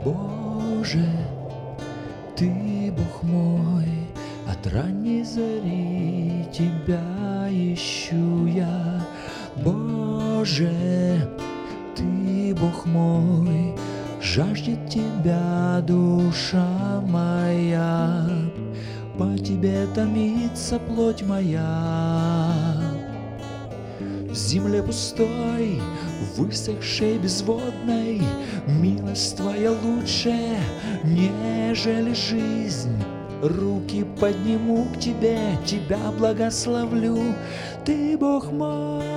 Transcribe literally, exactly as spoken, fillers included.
Боже, Ты Бог мой, от ранней зари Тебя ищу я. Боже, Ты Бог мой, жаждет Тебя душа моя, по Тебе томится плоть моя. В земле пустой, высохшей, безводной, милость Твоя лучше, нежели жизнь. Руки подниму к Тебе, Тебя благословлю. Ты Бог мой,